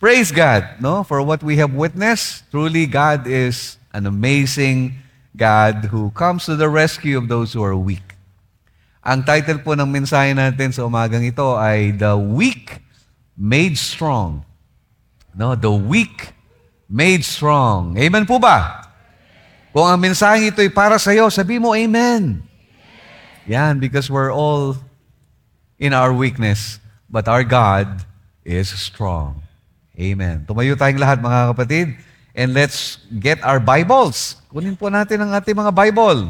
Praise God, no? For what we have witnessed. Truly, God is an amazing God who comes to the rescue of those who are weak. Ang title po ng mensahe natin sa umagang ito ay The Weak Made Strong. No, the weak made strong. Amen po ba? Kung ang mensahe ito ay para sa iyo, sabi mo amen. Yan, because we're all in our weakness, but our God is strong. Amen. Tumayo tayong lahat mga kapatid, and let's get our Bibles. Kunin po natin ang ating mga Bible.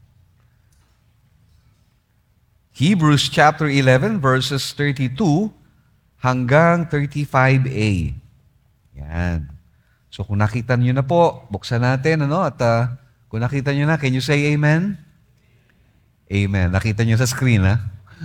Hebrews chapter 11 verses 32 hanggang 35a. Yan. So kung nakita niyo na po, buksan natin at kung nakita niyo na, can you say amen? Amen. Nakita niyo sa screen, ha?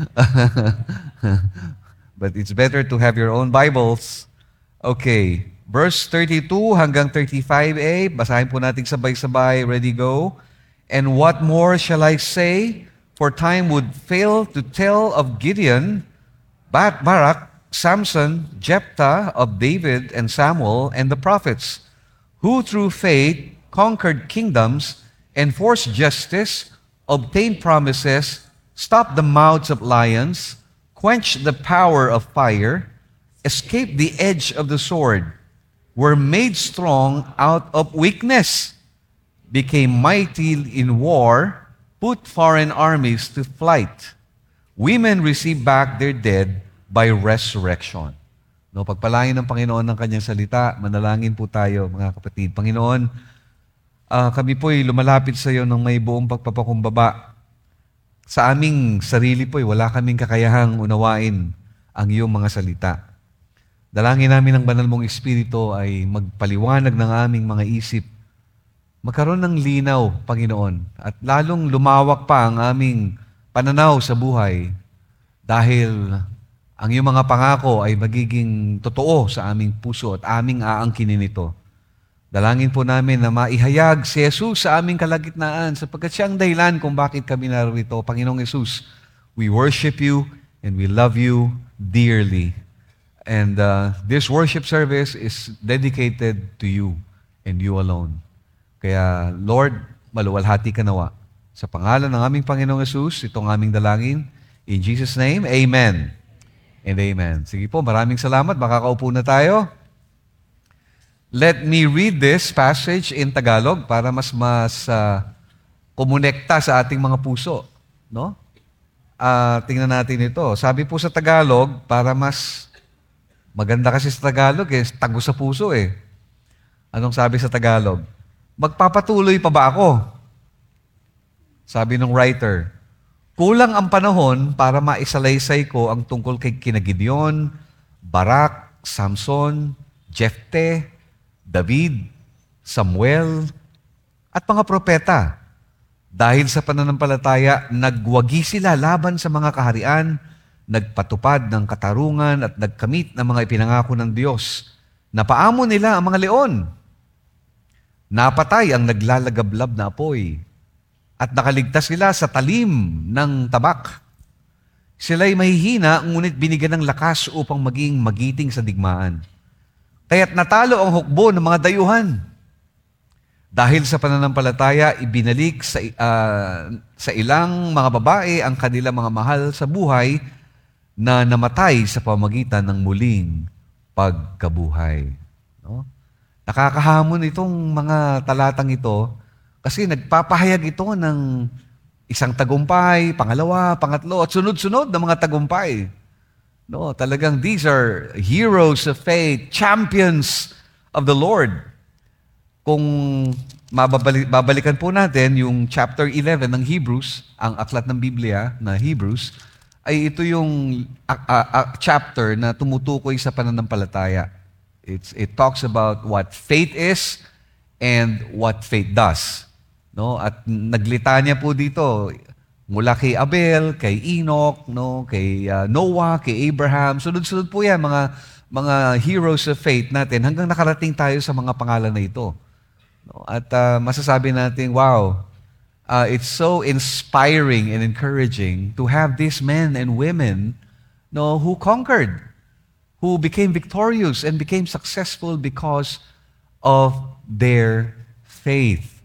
But it's better to have your own Bibles. Okay. Verse 32 hanggang 35a. Basahin po natin sabay-sabay. Ready, go. And what more shall I say? For time would fail to tell of Gideon, Barak, Samson, Jephthah, of David and Samuel, and the prophets, who through faith conquered kingdoms, enforced justice, obtained promises, stopped the mouths of lions, quenched the power of fire, escaped the edge of the sword, were made strong out of weakness, became mighty in war, put foreign armies to flight. Women received back their dead by resurrection. No, pagpalain ng Panginoon ng kanyang salita, manalangin po tayo mga kapatid. Panginoon, kami po'y lumalapit sa iyo ng may buong pagpapakumbaba. Sa aming sarili po'y wala kaming kakayahang unawain ang iyong mga salita. Dalangin namin ang banal mong Espiritu ay magpaliwanag ng aming mga isip, magkaroon ng linaw, Panginoon, at lalong lumawak pa ang aming pananaw sa buhay dahil ang iyong mga pangako ay magiging totoo sa aming puso at aming aangkinin ito. Dalangin po namin na maihayag si Jesus sa aming kalagitnaan sapagkat siya ang dahilan kung bakit kami narito. Panginoong Jesus, we worship you and we love you dearly. And this worship service is dedicated to you and you alone. Kaya, Lord, maluwalhati ka nawa. Sa pangalan ng aming Panginoong Jesus, itong aming dalangin. In Jesus' name, amen. And amen. Sige po, maraming salamat. Makakaupo na tayo. Let me read this passage in Tagalog para mas kumonekta sa ating mga puso. No? Tingnan natin ito. Sabi po sa Tagalog, para mas maganda kasi sa Tagalog, tago sa puso eh. Anong sabi sa Tagalog? Magpapatuloy pa ba ako? Sabi ng writer, kulang ang panahon para maisalaysay ko ang tungkol kay kina Gideon, Barak, Samson, Jephthah, David, Samuel, at mga propeta. Dahil sa pananampalataya, nagwagi sila laban sa mga kaharian, nagpatupad ng katarungan at nagkamit ng mga ipinangako ng Diyos. Napaamo nila ang mga leon. Napatay ang naglalagablab na apoy at nakaligtas sila sa talim ng tabak. Sila'y mahihina, ngunit binigyan ng lakas upang maging magiting sa digmaan. Kaya't natalo ang hukbo ng mga dayuhan. Dahil sa pananampalataya, ibinalik sa ilang mga babae ang kanilang mga mahal sa buhay na namatay sa pamagitan ng muling pagkabuhay. No? Nakakahamon itong mga talatang ito kasi nagpapahayag ito ng isang tagumpay, pangalawa, pangatlo, at sunod-sunod na mga tagumpay. No, talagang these are heroes of faith, champions of the Lord. Kung babalikan po natin yung chapter 11 ng Hebrews, ang aklat ng Biblia na Hebrews, ay ito yung chapter na tumutukoy sa pananampalataya. It talks about what faith is and what faith does. No? At naglitanya po dito mula kay Abel, kay Enoch, no, kay Noah, kay Abraham. Sunod-sunod po 'yan mga heroes of faith natin hanggang nakarating tayo sa mga pangalan na ito. No? At masasabi natin, wow, it's so inspiring and encouraging to have these men and women who conquered. who became victorious and became successful because of their faith.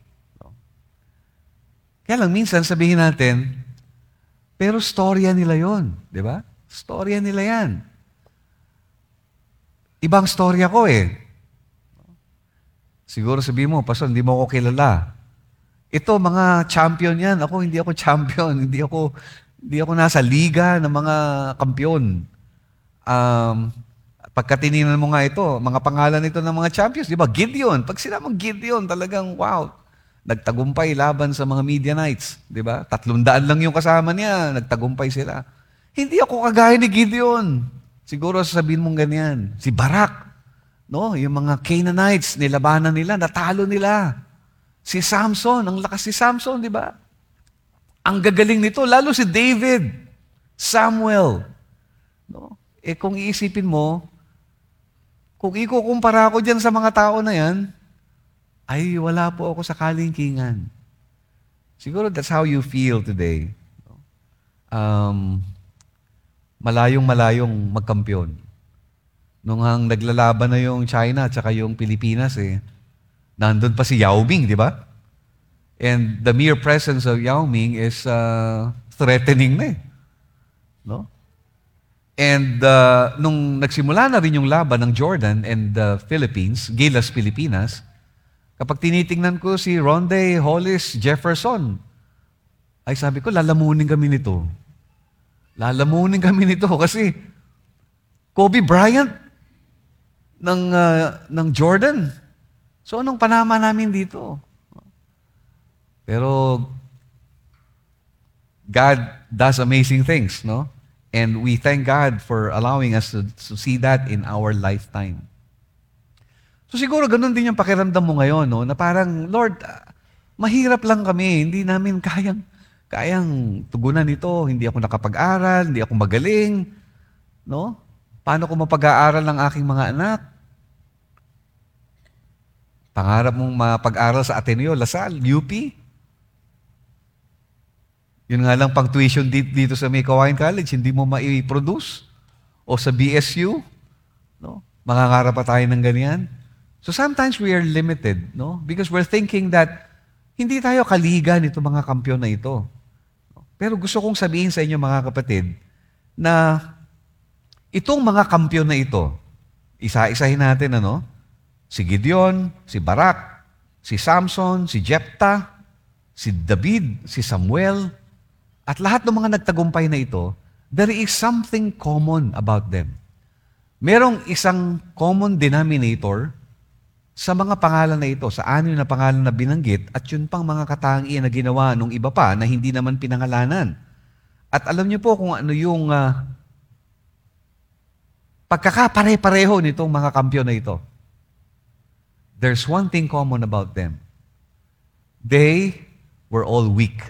Kaya lang minsan sabihin natin, pero storya nila yon, di ba? Storya nila yan. Ibang storya ko eh. Siguro sabihin mo, Pastor, hindi mo ako kilala. Ito, mga champion yan. Hindi ako champion. Hindi ako nasa liga ng mga kampiyon. Pagka tinignan mo nga ito, mga pangalan nito ng mga champions, di ba? Gideon. Pag sinamang Gideon, talagang wow. Nagtagumpay laban sa mga Midianites, di ba? 300 lang yung kasama niya, nagtagumpay sila. Hindi ako kagaya ni Gideon. Siguro sasabihin mong ganyan. Si Barak, no? Yung mga Canaanites, nilabanan nila, natalo nila. Si Samson, ang lakas si Samson, di ba? Ang gagaling nito, lalo si David, Samuel. No? Kung iisipin mo, kung ikukumpara ko dyan sa mga tao na yan, ay wala po ako sa kalingkingan. Siguro that's how you feel today. Malayong-malayong magkampiyon. Nung ang naglalaban na yung China at saka yung Pilipinas, nandun pa si Yao Ming, di ba? And the mere presence of Yao Ming is threatening na no? And nung nagsimula na rin yung laban ng Jordan and the Philippines, Gilas, Pilipinas, kapag tinitingnan ko si Ronde Hollis Jefferson, ay sabi ko, lalamunin kami nito. Lalamunin kami nito kasi Kobe Bryant ng Jordan. So anong panama namin dito? Pero God does amazing things, no? And we thank God for allowing us to see that in our lifetime. So siguro ganun din yung pakiramdam mo ngayon, no? Na parang, Lord, mahirap lang kami. Hindi namin kayang tugunan ito. Hindi ako nakapag-aral, hindi ako magaling. No? Paano ko mapag-aaral ng aking mga anak? Pangarap mong mapag-aral sa Ateneo, Lasal, UP? Yun nga lang pang tuition dito sa May Kawayan College, hindi mo mai-produce. O sa BSU, no? Mangangarap pa tayo ng ganyan. So sometimes we are limited, no? Because we're thinking that hindi tayo kaliga nito mga kampiyon na ito. Pero gusto kong sabihin sa inyo mga kapatid na itong mga kampiyon na ito, isa-isahin natin, ano? Si Gideon, si Barak, si Samson, si Jephthah, si David, si Samuel, at lahat ng mga nagtagumpay na ito, there is something common about them. Merong isang common denominator sa mga pangalan na ito, sa anim na pangalan na binanggit, at yun pang mga katangian na ginawa nung iba pa na hindi naman pinangalanan. At alam niyo po kung ano yung pagkakapare-pareho nitong mga kampiyon na ito. There's one thing common about them. They were all weak.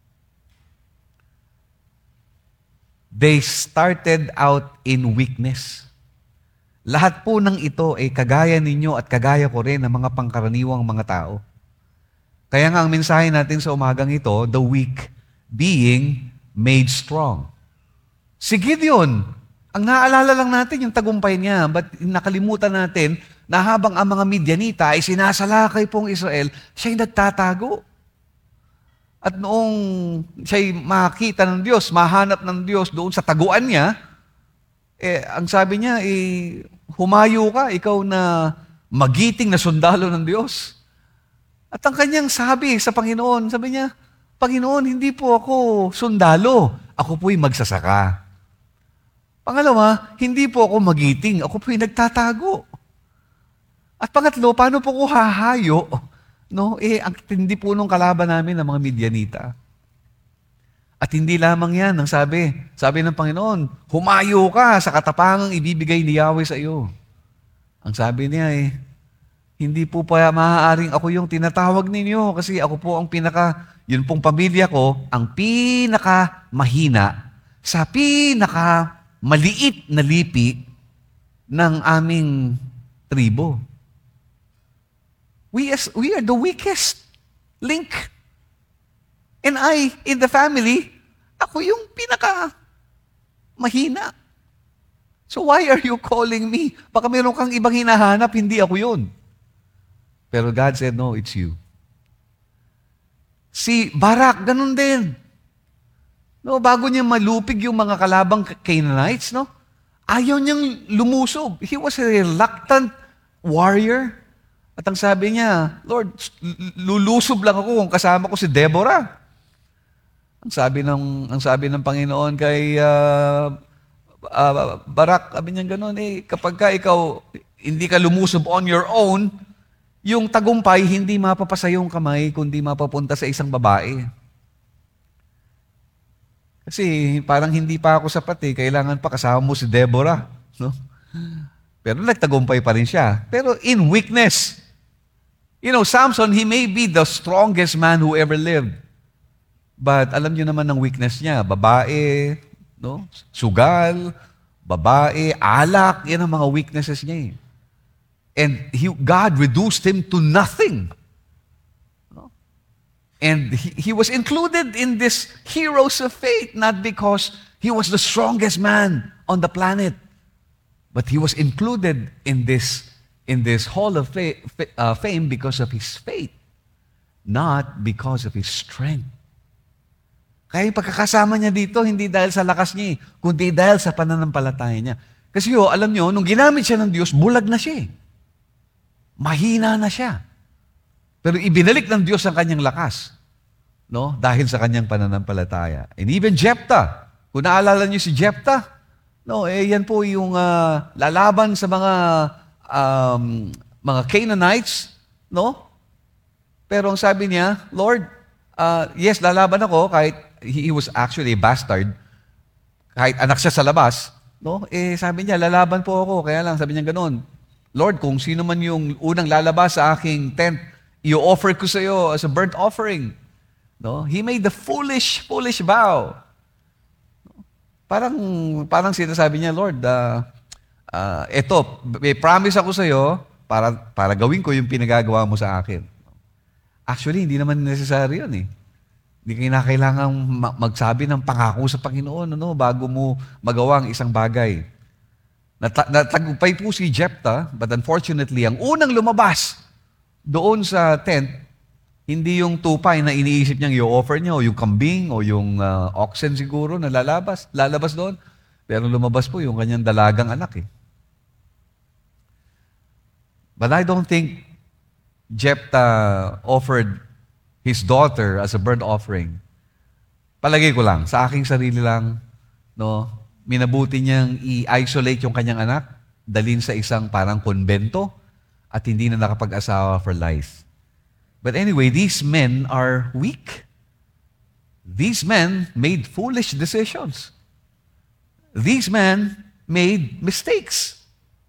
They started out in weakness. Lahat po ng ito ay kagaya ninyo at kagaya ko rin ng mga pangkaraniwang mga tao. Kaya nga ang mensahe natin sa umagang ito, the weak being made strong. Si Gideon, ang naaalala lang natin yung tagumpay niya, but nakalimutan natin na habang ang mga Midianita ay sinasalakay pong Israel, siya'y nagtatago. At noong siya'y makita ng Diyos, mahanap ng Diyos doon sa taguan niya, ang sabi niya, humayo ka, ikaw na magiting na sundalo ng Diyos. At ang kanyang sabi sa Panginoon, sabi niya, Panginoon, hindi po ako sundalo, ako po'y magsasaka. Pangalawa, hindi po ako magiting, ako po'y nagtatago. At pangatlo, paano po ko hahayo? No, ang tindi po nung kalaban namin ng mga Midianita. At hindi lamang yan, ang sabi ng Panginoon, humayo ka sa katapangang ibibigay ni Yahweh sa iyo. Ang sabi niya hindi po pa maaaring ako yung tinatawag ninyo kasi ako po ang yun pong pamilya ko, ang mahina sa maliit na lipi ng aming tribo. We are the weakest link. And in the family, ako yung mahina. So why are you calling me? Baka meron kang ibang hinahanap, hindi ako yun. Pero God said, no, it's you. Si Barak, ganun din. No, bago niya malupig yung mga kalabang Canaanites, no? Ayaw niyang lumusob. He was a reluctant warrior. At ang sabi niya, Lord, lulusob lang ako kung kasama ko si Deborah. Ang sabi ng Panginoon kay Barak, sabi niya gano'n, kapag ka ikaw hindi ka lumusob on your own, yung tagumpay hindi mapapasa yung kamay, kundi mapapunta sa isang babae. Kasi parang hindi pa ako sapat kailangan pa kasama mo si Deborah. No? Pero nagtagumpay pa rin siya. Pero in weakness. Samson, he may be the strongest man who ever lived. But alam niyo naman ang weakness niya, babae, no? Sugal, babae, alak, yan ang mga weaknesses niya. And God reduced him to nothing. No? And he was included in this heroes of faith, not because he was the strongest man on the planet, but he was included in this hall of fame because of his faith, not because of his strength. Kaya yung pagkakasama niya dito, hindi dahil sa lakas niya, kundi dahil sa pananampalataya niya. Kasi alam niyo, nung ginamit siya ng Diyos, bulag na siya. Mahina na siya. Pero ibinalik ng Diyos ang kanyang lakas, no? Dahil sa kanyang pananampalataya. And even Jephthah, kung naalala niyo si Jephthah, no, yan po yung lalaban sa mga Canaanites, no? Pero ang sabi niya, Lord, yes, lalaban ako kahit he was actually a bastard, kahit anak siya sa labas, no? Sabi niya, lalaban po ako, kaya lang sabi niya ganoon, Lord, kung sino man yung unang lalabas sa aking tent, i-offer ko sa iyo as a burnt offering. No? He made the foolish vow. Parang sinasabi niya, Lord, eto, may promise ako sa iyo para gawin ko yung pinagagawa mo sa akin. Actually, hindi naman necessary yun Hindi kailangang magsabi ng pangako sa Panginoon bago mo magawa ang isang bagay. Natagumpay po si Jephthah, but unfortunately, ang unang lumabas doon sa tent, hindi yung tupay na iniisip niyang i-offer niya, o yung kambing, o yung oxen siguro na lalabas doon. Pero lumabas po yung kanyang dalagang anak But I don't think Jephthah offered his daughter as a burnt offering. Palagay ko lang, sa aking sarili lang, no, minabuti niyang i-isolate yung kanyang anak, dalhin sa isang parang konbento, at hindi na nakapag-asawa for life. But anyway, these men are weak. These men made foolish decisions. These men made mistakes.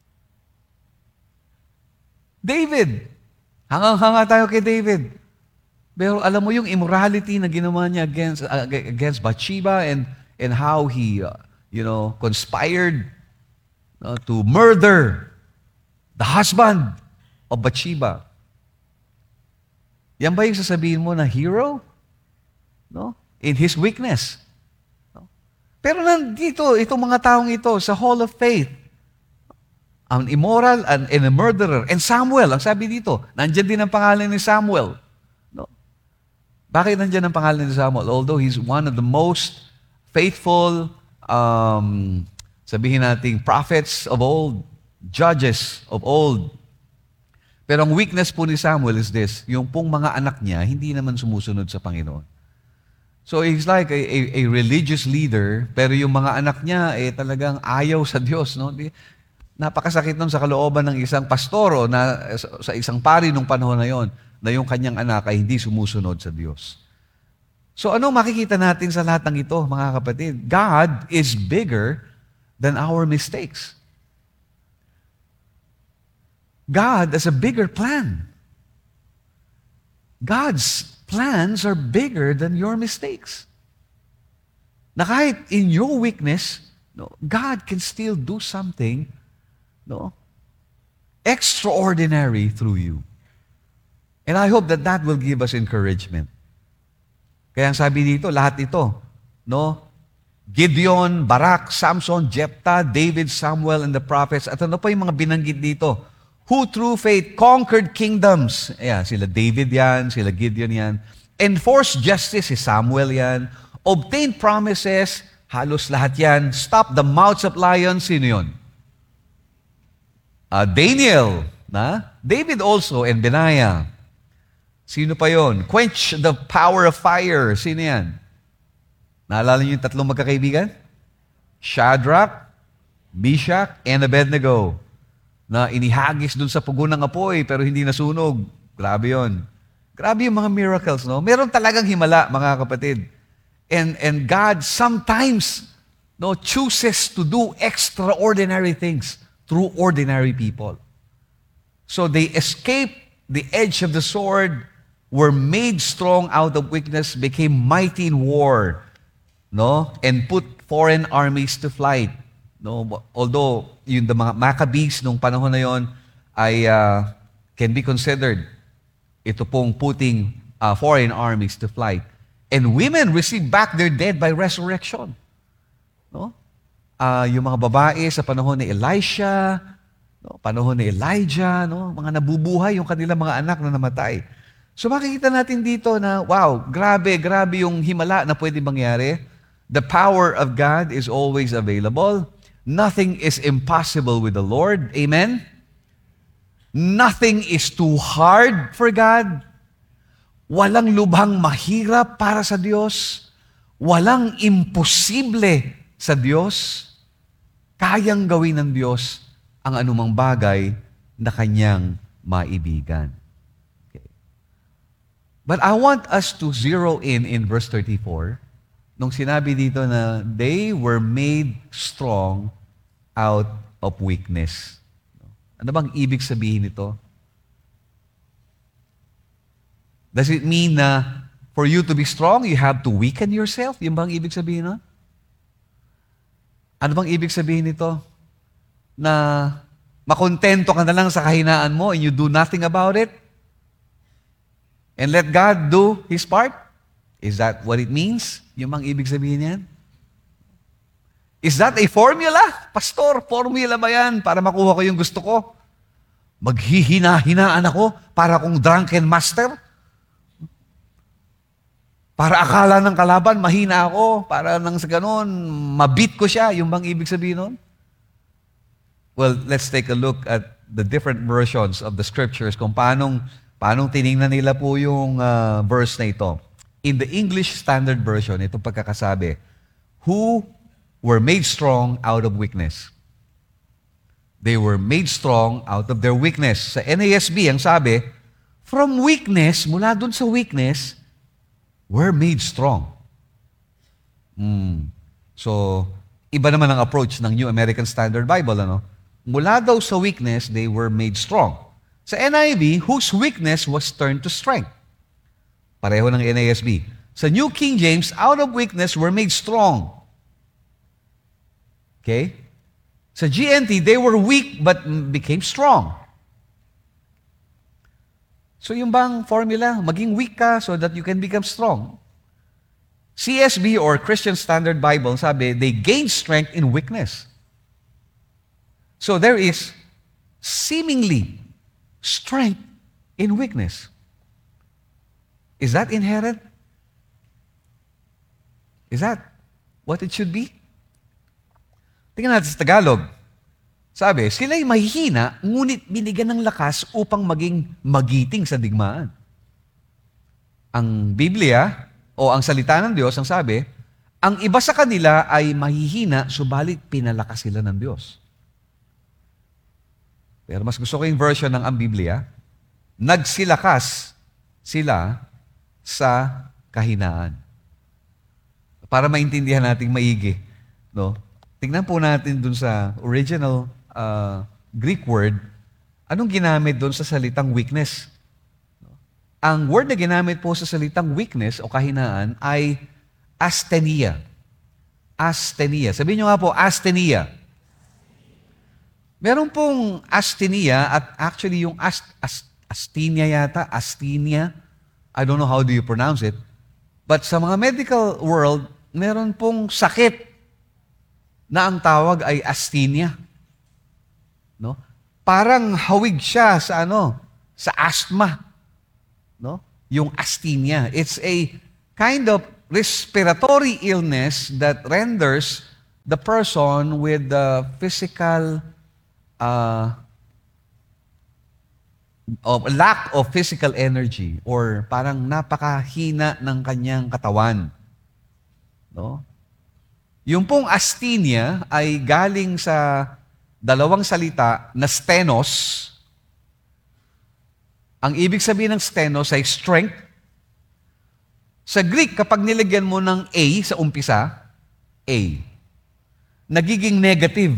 David, hangang-hanga tayo kay David. Pero alam mo yung immorality na ginawa niya against Bathsheba and how he conspired to murder the husband of Bathsheba. Yan ba yung sasabihin mo na hero? No? In his weakness. No? Pero nandito, itong mga taong ito, sa Hall of Faith, an immoral and a murderer. And Samuel, ang sabi dito, nandyan din ang pangalan ni Samuel. No? Bakit nandyan ang pangalan ni Samuel? Although he's one of the most faithful, sabihin natin, prophets of old, judges of old. Pero ang weakness po ni Samuel is this, yung pong mga anak niya, hindi naman sumusunod sa Panginoon. So he's like a religious leader, pero yung mga anak niya, talagang ayaw sa Diyos. No? Napakasakit nun sa kalooban ng isang pastoro na sa isang pari nung panahon na yon, na yung kanyang anak ay hindi sumusunod sa Diyos. So ano makikita natin sa lahat ng ito, mga kapatid? God is bigger than our mistakes. God has a bigger plan. God's plans are bigger than your mistakes. Na kahit in your weakness, God can still do something extraordinary through you. And I hope that will give us encouragement. Kaya ang sabi dito, lahat ito, Gideon, Barak, Samson, Jephthah, David, Samuel, and the prophets. At ano pa yung mga binanggit dito? Who through faith conquered kingdoms. Ayan, sila David yan, sila Gideon yan. Enforced justice, si Samuel yan. Obtained promises, halos lahat yan. Stop the mouths of lions, sino yun? Daniel, na? David also, and Benaiah. Sino pa yon? Quench the power of fire. Sino yan? Naalala niyo yung tatlong magkakaibigan? Shadrach, Meshach, and Abednego. Na inihagis dun sa pugo ng apoy pero hindi nasunog. Grabe yon. Grabe yung mga miracles, no? Meron talagang himala, mga kapatid. And God sometimes chooses to do extraordinary things through ordinary people. So they escaped the edge of the sword, were made strong out of weakness, became mighty in war, and put foreign armies to flight. Although yung the mga Maccabees nung panahon na yon ay can be considered ito pong putting foreign armies to flight. And women received back their dead by resurrection. Yung mga babae sa panahon ni Elisha, panahon ni Elijah, mga nabubuhay yung kanilang mga anak na namatay. So makikita natin dito na, wow, grabe yung himala na pwede mangyari. The power of God is always available. Nothing is impossible with the Lord. Amen? Nothing is too hard for God. Walang lubhang mahirap para sa Diyos. Walang imposible sa Diyos. Kayang gawin ng Diyos ang anumang bagay na Kanyang maibigan. Okay. But I want us to zero in verse 34, nung sinabi dito na they were made strong out of weakness. Ano bang ibig sabihin nito? Does it mean na for you to be strong, you have to weaken yourself? Yung bang ibig sabihin nun? Ano bang ibig sabihin nito? Na makontento ka na lang sa kahinaan mo and you do nothing about it? And let God do His part? Is that what it means? Yung bang ibig sabihin yan? Is that a formula? Pastor, formula ba yan para makuha ko yung gusto ko? Maghihina-hinaan ako para kong drunken master? Para akala ng kalaban, mahina ako. Para nang sa ganun, mabit ko siya. Yung bang ibig sabihin nun? Well, let's take a look at the different versions of the scriptures kung paanong tiningnan nila po yung verse na ito. In the English Standard Version, itong pagkakasabi, who were made strong out of weakness. They were made strong out of their weakness. Sa NASB, ang sabi, from weakness, mula dun sa weakness, were made strong. So, iba naman ang approach ng New American Standard Bible, ano? Mula daw sa weakness, they were made strong. Sa NIV, whose weakness was turned to strength. Pareho ng NASB. Sa New King James, out of weakness were made strong. Okay? Sa GNT, they were weak but became strong. So yung bang formula, maging weak ka so that you can become strong. CSB or Christian Standard Bible, sabi, they gain strength in weakness. So there is seemingly strength in weakness. Is that inherent? Is that what it should be? Tingnan natin sa Tagalog. Sabi, sila'y mahihina, ngunit binigyan ng lakas upang maging magiting sa digmaan. Ang Biblia, o ang salita ng Diyos, ang sabi, ang iba sa kanila ay mahihina, subalit pinalakas sila ng Diyos. Pero mas gusto ko yung version ng ang Biblia, nagsilakas sila sa kahinaan. Para maintindihan nating maigi, no? Tingnan po natin dun sa original Greek word, anong ginamit dun sa salitang weakness? Ang word na ginamit po sa salitang weakness o kahinaan ay asthenia. Asthenia. Sabihin nyo nga po, asthenia. Meron pong asthenia at actually yung asthenia yata, asthenia. I don't know how do you pronounce it. But sa mga medical world, meron pong sakit na ang tawag ay asthenia. No? Parang hawig siya sa sa asthma. No? Yung asthenia. It's a kind of respiratory illness that renders the person with the physical lack of physical energy or parang napakahina ng kanyang katawan. No? Yung pong asthenia ay galing sa dalawang salita na stenos. Ang ibig sabihin ng stenos ay strength. Sa Greek, kapag nilagyan mo ng A sa umpisa, A, nagiging negative.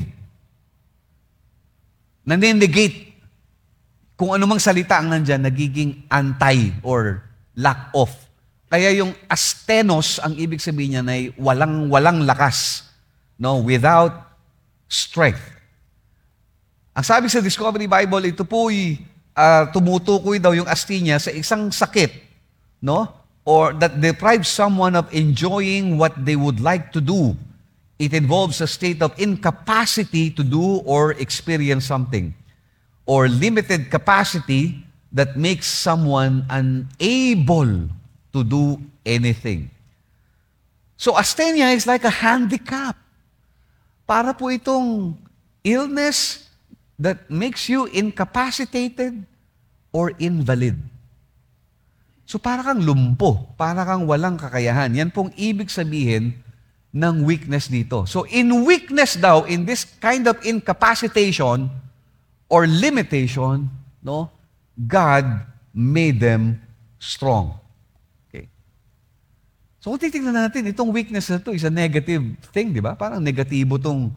Nanenegate. Kung anumang salita ang nandyan, nagiging anti or lack of. Kaya yung astenos, ang ibig sabihin niya ay walang lakas. No? Without strength. Ang sabi sa Discovery Bible, ito po'y tumutukoy daw yung asthenia sa isang sakit, no? Or that deprives someone of enjoying what they would like to do. It involves a state of incapacity to do or experience something, or limited capacity that makes someone unable to do anything. So asthenia is like a handicap. Para po itong illness that makes you incapacitated or invalid. So para kang lumpo, para kang walang kakayahan. Yan pong ibig sabihin ng weakness dito. So in weakness daw, in this kind of incapacitation or limitation, no, God made them strong. Okay. So kung titignan natin, itong weakness na ito is a negative thing, di ba? Parang negatibo tong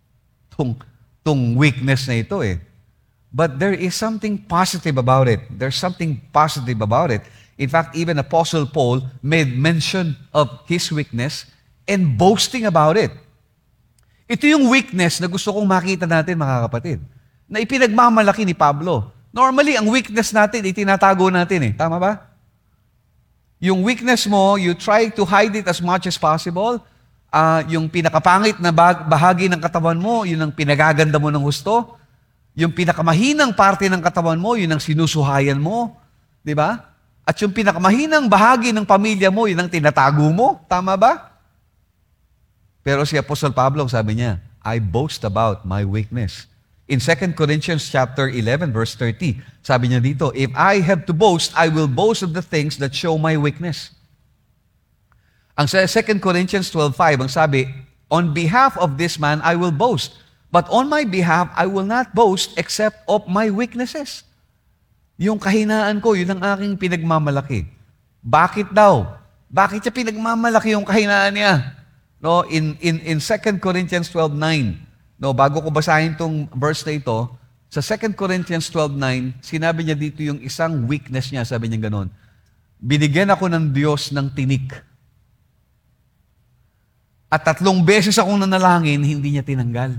weakness na ito eh. But there is something positive about it. There's something positive about it. In fact, even Apostle Paul made mention of his weakness and boasting about it. Ito yung weakness na gusto kong makita natin, mga kapatid, na ipinagmamalaki ni Pablo. Normally, ang weakness natin, itinatago natin eh. Tama ba? Yung weakness mo, you try to hide it as much as possible. Yung pinakapangit na bahagi ng katawan mo, yun ang pinagaganda mo ng husto. Yung pinakamahinang parte ng katawan mo, yun ang sinusuhayan mo. Di ba? At yung pinakamahinang bahagi ng pamilya mo, yun ang tinatago mo. Tama ba? Pero si Apostle Pablo, sabi niya, I boast about my weakness. In 2 Corinthians chapter 11, verse 30, sabi niya dito, if I have to boast, I will boast of the things that show my weakness. Ang sa 2 Corinthians 12:5, ang sabi, on behalf of this man, I will boast. But on my behalf, I will not boast except of my weaknesses. Yung kahinaan ko, yun ang aking pinagmamalaki. Bakit daw? Bakit niya pinagmamalaki yung kahinaan niya? No, in 2 Corinthians 12:9, no, bago ko basahin tong verse na ito, sa 2 Corinthians 12:9, sinabi niya dito yung isang weakness niya, sabi niya gano'n, binigyan ako ng Diyos ng tinik. At 3 beses akong nanalangin, hindi niya tinanggal.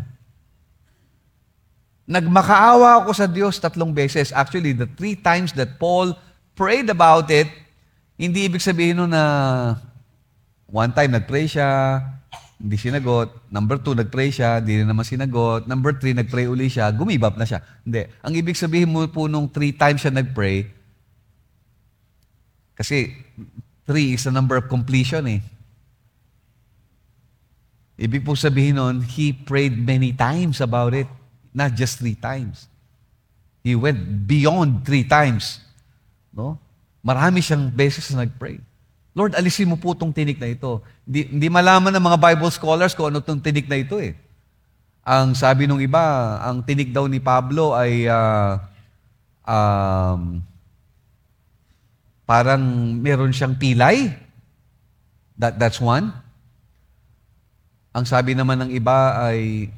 Nagmakaawa ako sa Diyos 3 beses. Actually, the 3 times that Paul prayed about it, hindi ibig sabihin nun na one time nagpray siya, hindi sinagot. Number 2, nagpray siya, hindi rin naman sinagot. Number 3, nagpray uli siya, gumibap na siya. Hindi. Ang ibig sabihin mo po nung 3 times siya nagpray, kasi 3 is the number of completion eh. Ibig po sabihin nun, he prayed many times about it. Not just 3 times. He went beyond 3 times. No? Marami siyang beses na nag-pray. Lord, alisin mo po itong tinik na ito. Hindi malaman ng mga Bible scholars kung ano itong tinik na ito eh. Ang sabi nung iba, ang tinik daw ni Pablo ay parang meron siyang pilay. That's one. Ang sabi naman ng iba ay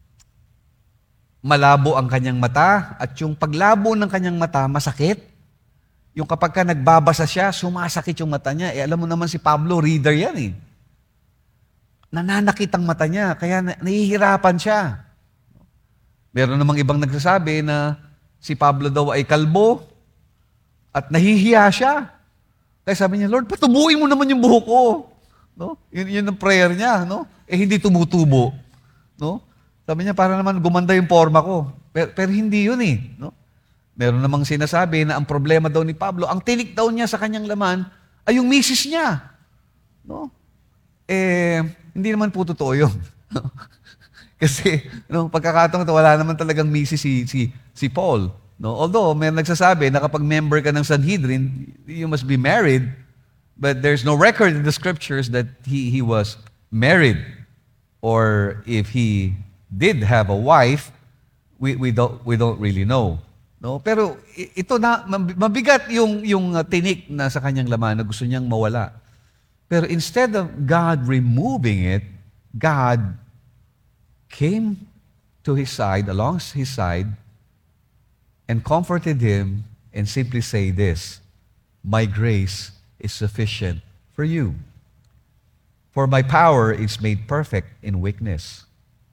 malabo ang kanyang mata at yung paglabo ng kanyang mata, masakit. Yung kapag ka nagbabasa siya, sumasakit yung mata niya. Alam mo naman si Pablo, reader yan eh. Nananakit ang mata niya, kaya nahihirapan siya. Meron namang ibang nagsasabi na si Pablo daw ay kalbo at nahihiya siya. Kaya sabi niya, Lord, patubuin mo naman yung buhok ko. No? Yun ang prayer niya. No? Hindi tumutubo. No? Sabi niya, para naman gumanda yung forma ko. Pero hindi yun eh. No? Meron namang sinasabi na ang problema daw ni Pablo, ang tinik daw niya sa kanyang laman ay yung misis niya. No? Hindi naman po totoo yun. Kasi, no, pagkakataon ito, wala naman talagang misis si Paul. No? Although, may nagsasabi na kapag member ka ng Sanhedrin, you must be married, but there's no record in the scriptures that he was married. Or if he did have a wife, we don't really know. No? Pero ito na, mabigat yung tinik na sa kanyang laman na gusto niyang mawala. Pero instead of God removing it, God came to his side, along his side, and comforted him and simply say this, "My grace is sufficient for you. For my power is made perfect in weakness."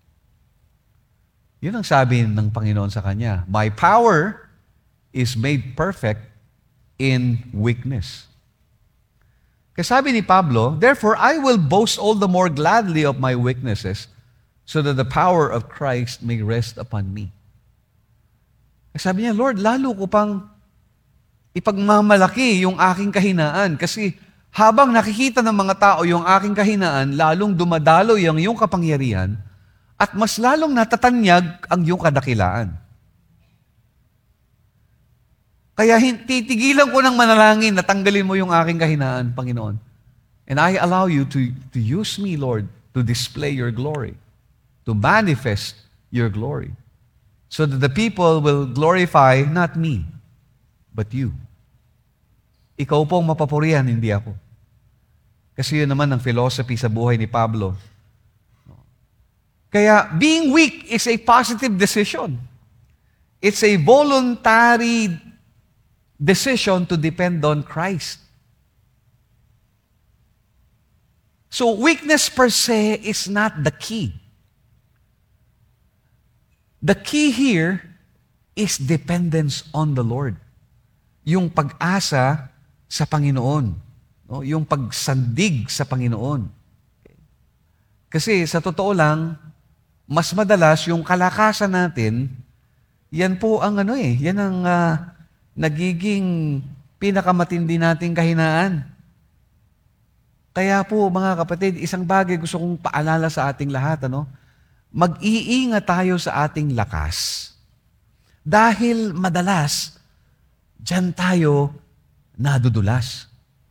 Yun ang sabi ng Panginoon sa kanya. My power is made perfect in weakness. Kasi sabi ni Pablo, therefore I will boast all the more gladly of my weaknesses, so that the power of Christ may rest upon me. Kasi sabi niya, Lord, lalo ko pang ipagmamalaki yung aking kahinaan. Kasi habang nakikita ng mga tao yung aking kahinaan, lalong dumadalo yung iyong kapangyarihan at mas lalong natatanyag ang iyong kadakilaan. Kaya titigilan ko ng manalangin na tanggalin mo yung aking kahinaan, Panginoon. And I allow you to use me, Lord, to display your glory, to manifest your glory, so that the people will glorify not me, but you. Ikaw po ang mapapurihan, hindi ako. Kasi yun naman ang philosophy sa buhay ni Pablo. Kaya, being weak is a positive decision. It's a voluntary decision to depend on Christ. So, weakness per se is not the key. The key here is dependence on the Lord. Yung pag-asa sa Panginoon. No? Yung pagsandig sa Panginoon. Kasi sa totoo lang, mas madalas yung kalakasan natin, yan po ang yan ang nagiging pinakamatindi nating kahinaan. Kaya po mga kapatid, isang bagay gusto kong paalala sa ating lahat, mag-iingat tayo sa ating lakas. Dahil madalas, diyan tayo nadudulas.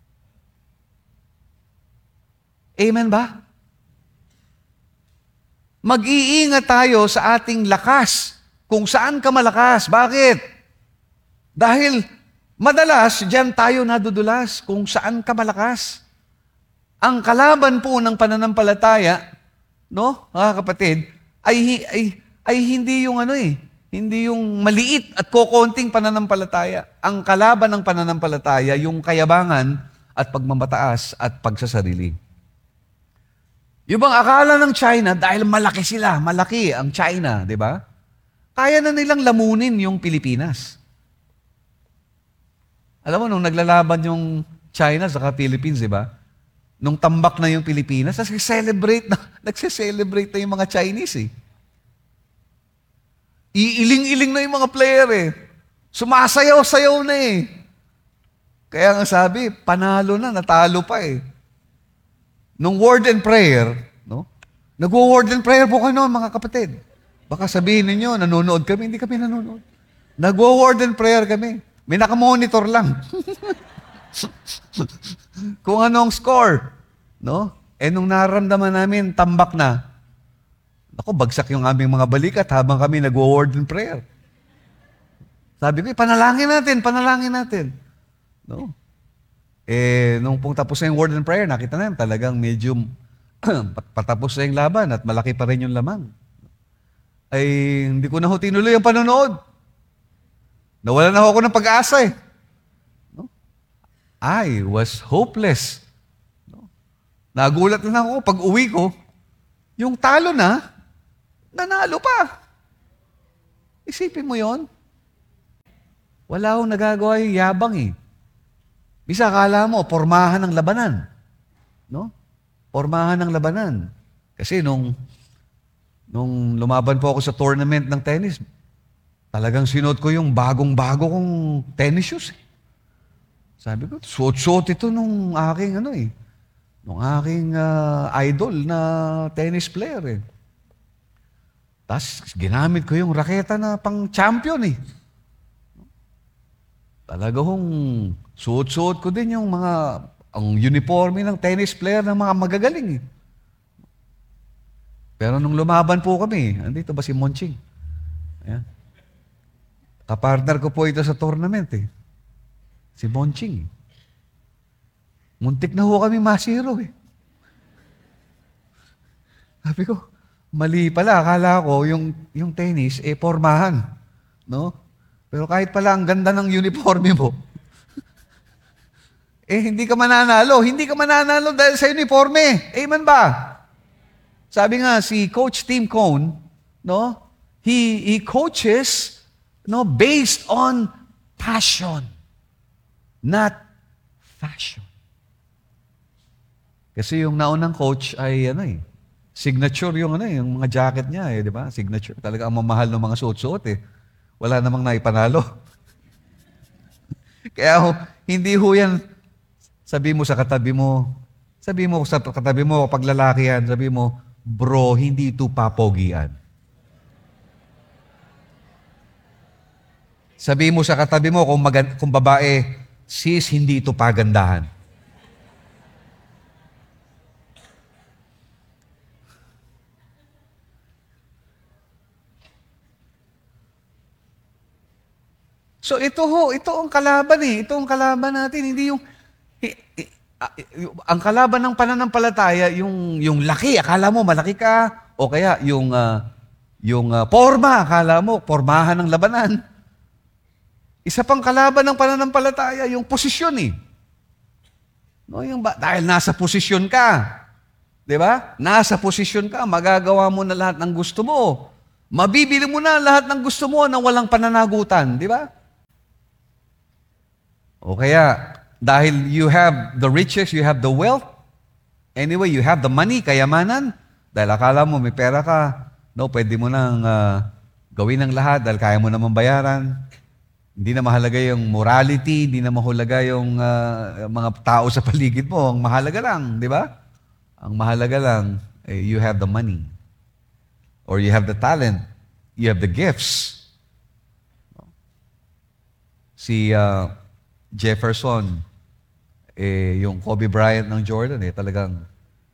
Amen ba? Mag-iingat tayo sa ating lakas. Kung saan ka malakas. Bakit? Dahil madalas, diyan tayo nadudulas kung saan ka malakas. Ang kalaban po ng pananampalataya, mga kapatid, ay hindi yung hindi yung maliit at kokonting pananampalataya. Ang kalaban ng pananampalataya, yung kayabangan at pagmamataas at pagsasarili. Yung bang akala ng China, dahil malaki sila, malaki ang China, di ba? Kaya na nilang lamunin yung Pilipinas. Alam mo, nung naglalaban yung China sa Philippines, di ba? Nung tambak na yung Pilipinas, nagse-celebrate na yung mga Chinese eh. Iiling-iling na yung mga player eh. Sumasayaw-sayaw na eh. Kaya nga sabi, panalo na, natalo pa eh. Nung word and prayer, nag-word and prayer po kayo noon, mga kapatid. Baka sabihin ninyo, nanonood kami, hindi kami nanonood. Nag-word and prayer kami. May nakamonitor lang. Kung anong score. Nung naramdaman namin, tambak na. Bagsak yung aming mga balikat habang kami nag-word and prayer. Sabi ko, panalangin natin. Nung pong tapos na yung word and prayer, nakita namin talagang medyo patapos na yung laban at malaki pa rin yung lamang. Ay, hindi ko na tinuloy ang panonood. Nawalan na ako ng pag-asa eh. I was hopeless. Nagulat na ako pag uwi ko, yung talo na, nanalo pa. Isipin mo yon. Wala akong nagagawa yung yabang eh. Bisa akala mo, pormahan ng labanan. Pormahan ng labanan. Kasi nung Nung lumaban po ako sa tournament ng tennis, talagang sinuot ko yung bagong-bago kong tennis shoes. Sabi ko, suot-suot ito nung aking nung aking idol na tennis player eh. Tapos ginamit ko yung raketa na pang-champion eh. Talaga hong suot-suot ko din yung ang uniforme ng tennis player ng mga magagaling eh. Pero nung lumaban po kami, andito ba si Monching? Ayan. Kapartner ko po ito sa tournament eh. Si Monching. Muntik na ho kami masiro eh. Sabi ko, mali pala. Akala ko yung tennis, pormahan. No? Pero kahit pala ang ganda ng uniforme mo, hindi ka mananalo. Hindi ka mananalo dahil sa uniforme. Amen ba? Sabi nga, si Coach Tim Cone, no? He coaches based on passion, not fashion. Kasi yung naunang coach ay signature yung yung mga jacket niya di ba? Signature. Talaga ang mamahal ng mga suot-suot eh. Wala namang naipanalo. Kaya hindi ho yan, sabi mo sa katabi mo kapag lalaki yan, sabi mo, bro, hindi ito papogian. Sabi mo sa katabi mo, kung babae, sis, hindi ito pagandahan. So ito ang kalaban eh. Ito ang kalaban natin. Hindi ang kalaban ng pananampalataya, yung laki, akala mo malaki ka, o kaya yung forma, akala mo, formahan ng labanan. Isa pang kalaban ng pananampalataya, yung posisyon eh. No, dahil nasa posisyon ka. Di ba? Nasa posisyon ka, magagawa mo na lahat ng gusto mo. Mabibili mo na lahat ng gusto mo na walang pananagutan. Di ba? O kaya, dahil you have the riches, you have the wealth, anyway, you have the money, kayamanan, dahil akala mo may pera ka, pwede mo nang gawin ang lahat dahil kaya mo naman bayaran. Hindi na mahalaga yung morality, hindi na mahalaga yung mga tao sa paligid mo. Ang mahalaga lang, di ba? Ang mahalaga lang, you have the money. Or you have the talent. You have the gifts. Si Jefferson, yung Kobe Bryant ng Jordan, talagang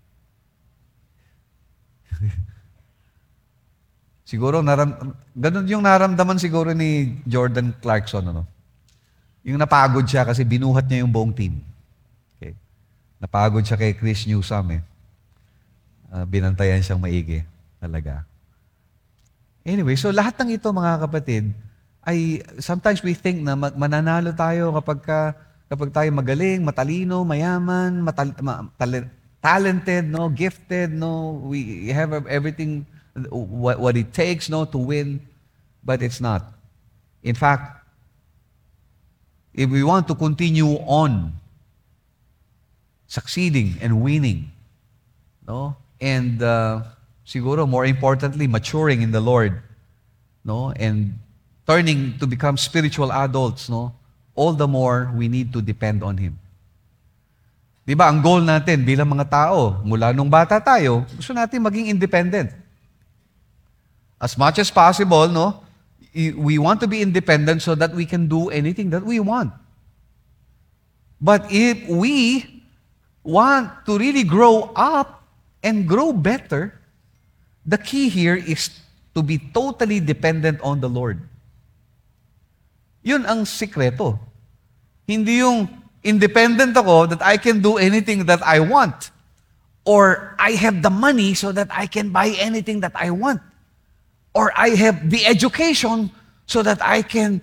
siguro ganun yung naramdaman siguro ni Jordan Clarkson, Yung napagod siya kasi binuhat niya yung buong team. Okay. Napagod siya kay Chris Newsome binantayan siyang maigi talaga. Anyway, so lahat ng ito mga kapatid, ay sometimes we think na mananalo tayo kapag tayo magaling, matalino, mayaman, talented, gifted, we have everything what it takes to win, but it's not. In fact, if we want to continue on succeeding and winning, and siguro more importantly, maturing in the Lord, and turning to become spiritual adults, all the more we need to depend on Him. Di ba, ang goal natin bilang mga tao, mula nung bata tayo, gusto natin maging independent. As much as possible, we want to be independent so that we can do anything that we want. But if we want to really grow up and grow better, the key here is to be totally dependent on the Lord. Yun ang sikreto. Hindi yung independent ako that I can do anything that I want. Or I have the money so that I can buy anything that I want. Or I have the education so that I can,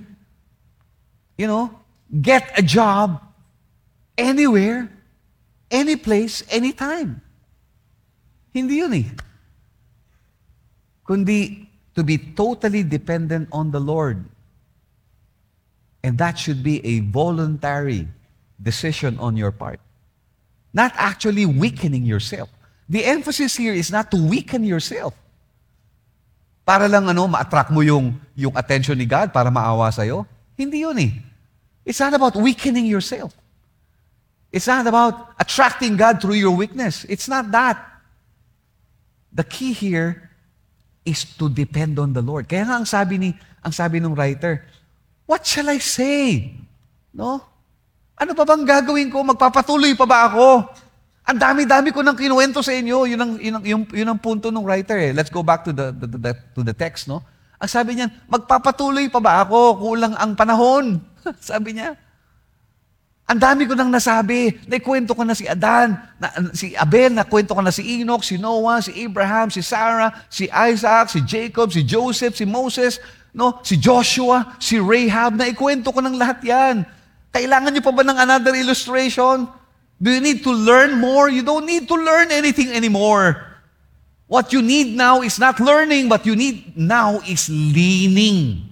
get a job anywhere, any place, anytime. Hindi yun eh. Kundi to be totally dependent on the Lord. And that should be a voluntary decision on your part. Not actually weakening yourself. The emphasis here is not to weaken yourself. Para lang ma-attract mo yung attention ni God para maawa sa'yo. Hindi yun eh. It's not about weakening yourself. It's not about attracting God through your weakness. It's not that. The key here is to depend on the Lord. Kaya nga ang sabi ng writer, what shall I say? No? Ano pa bang gagawin ko? Magpapatuloy pa ba ako? Ang dami-dami ko nang kinuwento sa inyo. Yun ang punto ng writer eh. Let's go back to the text, no? Ang sabi niya, magpapatuloy pa ba ako? Kulang ang panahon. Sabi niya. Ang dami ko nang nasabi. Naikwento ko na si Adan, si Abel, nakwento ko na si Enoch, si Noah, si Abraham, si Sarah, si Isaac, si Jacob, si Joseph, si Moses, no? Si Joshua, si Rahab. Naikwento ko ng lahat yan. Kailangan niyo pa ba ng another illustration? Do you need to learn more? You don't need to learn anything anymore. What you need now is not learning, but you need now is leaning.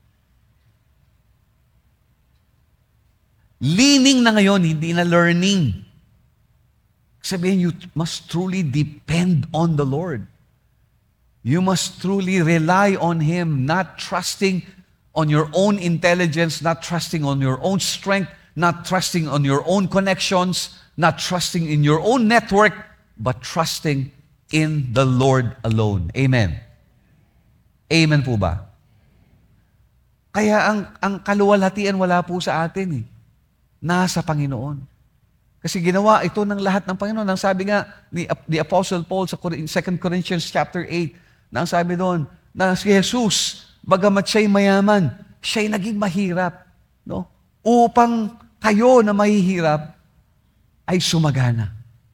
Leaning na ngayon, hindi na learning. Sabihin, you must truly depend on the Lord. You must truly rely on Him, not trusting on your own intelligence, not trusting on your own strength, not trusting on your own connections, not trusting in your own network, but trusting in the Lord alone. Amen. Amen po ba? Kaya ang kaluwalhatian wala po sa atin eh. Nasa Panginoon. Kasi ginawa ito ng lahat ng Panginoon. Ang sabi nga ni Apostle Paul sa 2 Corinthians chapter 8, na ang sabi doon, na si Jesus, bagamat siya'y mayaman, siya'y naging mahirap, no? Upang kayo na mahihirap ay sumagana.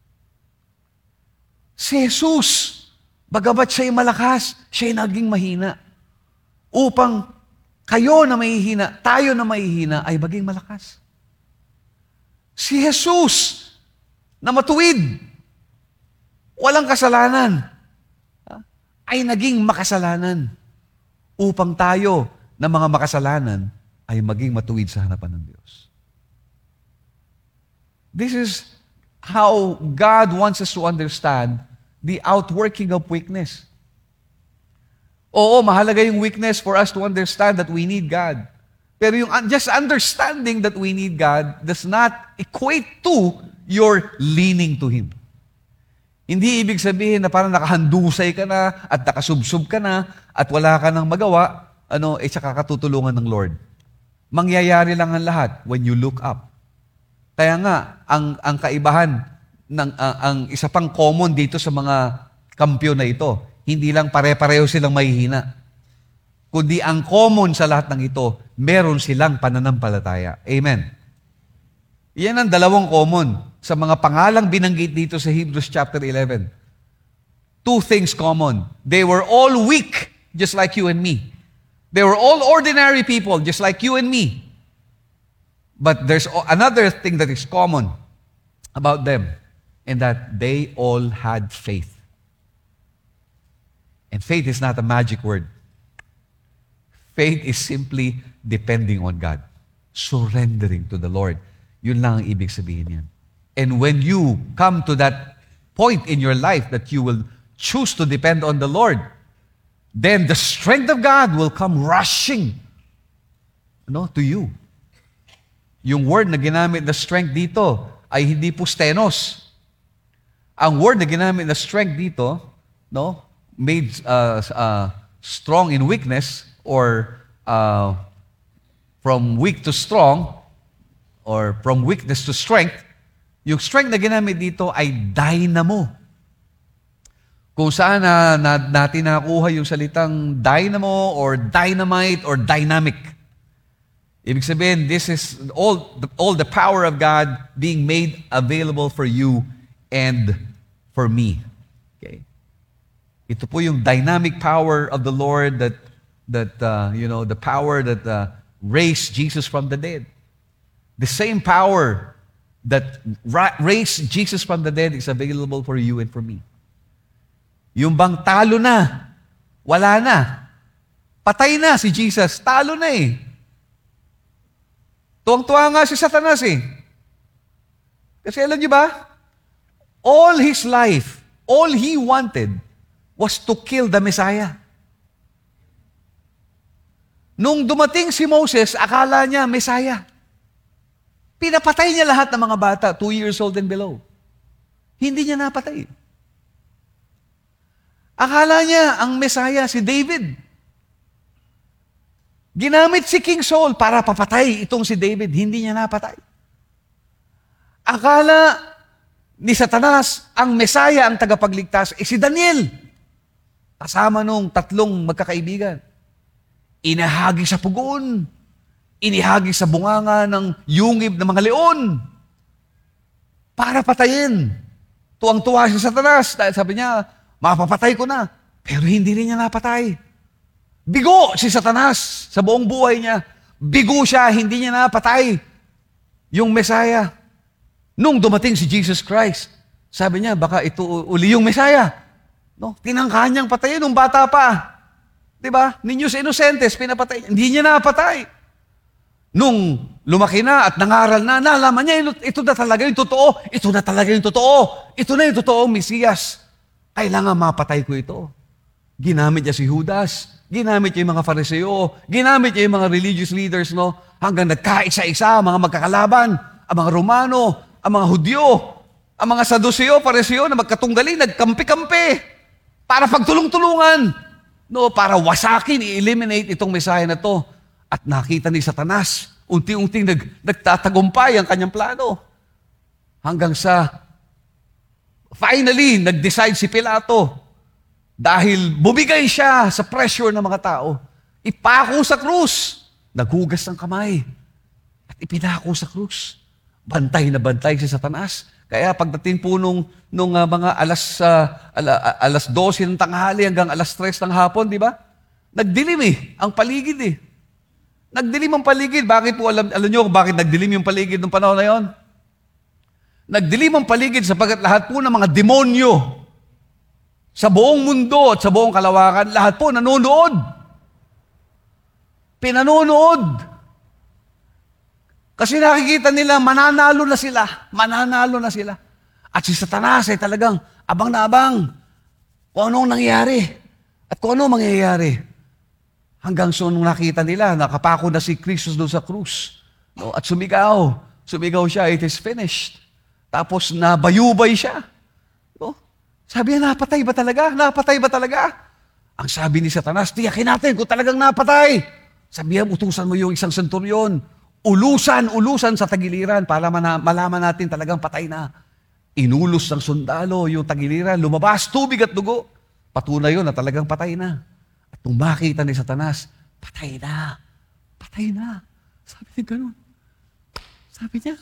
Si Jesus, bagamat siya'y malakas, siya'y naging mahina. Upang kayo na mahihina, tayo na mahihina, ay maging malakas. Si Jesus, na matuwid, walang kasalanan, ay naging makasalanan upang tayo na mga makasalanan ay maging matuwid sa harapan ng Diyos. This is how God wants us to understand the outworking of weakness. Oo, mahalaga yung weakness for us to understand that we need God. Pero yung just understanding that we need God does not equate to your leaning to Him. Hindi ibig sabihin na parang nakahandusay ka na at nakasubsob ka na at wala ka nang magawa, tsaka katutulungan ng Lord. Mangyayari lang ang lahat when you look up. Kaya nga, ang kaibahan, ang isa pang common dito sa mga kampyo na ito, hindi lang pare-pareho silang mahihina. Kundi ang common sa lahat ng ito, meron silang pananampalataya. Amen. Yan ang dalawang common sa mga pangalang binanggit dito sa Hebrews chapter 11. Two things common. They were all weak, just like you and me. They were all ordinary people, just like you and me. But there's another thing that is common about them, and that they all had faith. And faith is not a magic word. Faith is simply depending on God. Surrendering to the Lord. Yun lang ang ibig sabihin yan. And when you come to that point in your life that you will choose to depend on the Lord, then the strength of God will come rushing to you. Yung word na ginamit na strength dito ay hindi po stenos. Ang word na ginamit na strength dito, made strong in weakness, or from weak to strong, or from weakness to strength, yung strength na ginamit dito ay dynamo. Kung saan natin nakuha yung salitang dynamo, or dynamite, or dynamic. Ibig sabihin, this is all the power of God being made available for you and for me. Okay? Ito po yung dynamic power of the Lord that the power that raised Jesus from the dead. The same power that raised Jesus from the dead is available for you and for me. Yung bang talo na, wala na, patay na si Jesus, talo na eh. Tuwang-tuwa nga si Satanas eh. Kasi alam niyo ba, all his life, all he wanted was to kill the Messiah. Nung dumating si Moses, akala niya Messiah. Pinapatay niya lahat ng mga bata, 2 years old and below. Hindi niya napatay. Akala niya ang Messiah si David. Ginamit si King Saul para papatay itong si David. Hindi niya napatay. Akala ni Satanas ang Messiah, ang tagapagligtas, si Daniel. Kasama nung 3 magkakaibigan. Inahagi sa pugon. Inihagi sa bunganga ng yungib ng mga leon. Para patayin. Tuwang-tuwa si Satanas dahil sabi niya, mapapatay ko na. Pero hindi rin niya napatay. Bigo si Satanas sa buong buhay niya. Bigo siya, hindi niya napatay yung Messiah. Nung dumating si Jesus Christ, sabi niya, baka ito uli yung Messiah. No? Tinangka niyang patayin nung bata pa. Diba? Ninyos innocentes, pinapatay. Hindi niya napatay. Nung lumaki na at nangaral na, nalaman niya, ito na talaga yung totoo. Ito na talaga yung totoo. Ito na yung totoong Mesiyas. Kailangan mapatay ko ito. Ginamit niya si Judas. Ginamit niya yung mga Fariseo. Ginamit niya yung mga religious leaders, no? Hanggang nagkaisa-isa, mga magkakalaban, ang mga Romano, ang mga Hudyo, ang mga Saduseo, Fariseo na magkatunggali, nagkampi-kampi para pagtulong-tulungan. No, para wasakin, i-eliminate itong Messiah na to. At nakita ni Satanas, unti-unting nagtatagumpay ang kanyang plano. Hanggang sa, finally, nag-decide si Pilato, dahil bumigay siya sa pressure ng mga tao, ipako sa krus, naghugas ng kamay, at ipinako sa krus. Bantay na bantay si Satanas. Kaya pagdating po nung mga alas 12 ng tanghali hanggang alas 3 ng hapon, di ba? Nagdilim ang paligid Nagdilim ang paligid. Bakit po, alam niyo kung bakit nagdilim yung paligid ng panahon na yon? Nagdilim ang paligid sapagkat lahat po ng mga demonyo sa buong mundo at sa buong kalawakan, lahat po nanonood. Pinanonood. Kasi nakikita nila, mananalo na sila. Mananalo na sila. At si Satanas ay talagang abang na abang kung anong nangyayari. At kung anong mangyayari. Hanggang so nung nakita nila, nakapako na si Kristus doon sa krus. No? At sumigaw. Sumigaw siya, it is finished. Tapos nabayubay siya. No? Sabi niya, napatay ba talaga? Napatay ba talaga? Ang sabi ni Satanas, tiyakin natin kung talagang napatay. Sabi niya, utusan mo yung isang senturyon. Ulusan sa tagiliran para malaman natin talagang patay na. Inulos ng sundalo yung tagiliran, lumabas, tubig at dugo. Patunay yun na talagang patay na. At nung makita ni Satanas, patay na. Patay na. Sabi niya ganun. Sabi niya,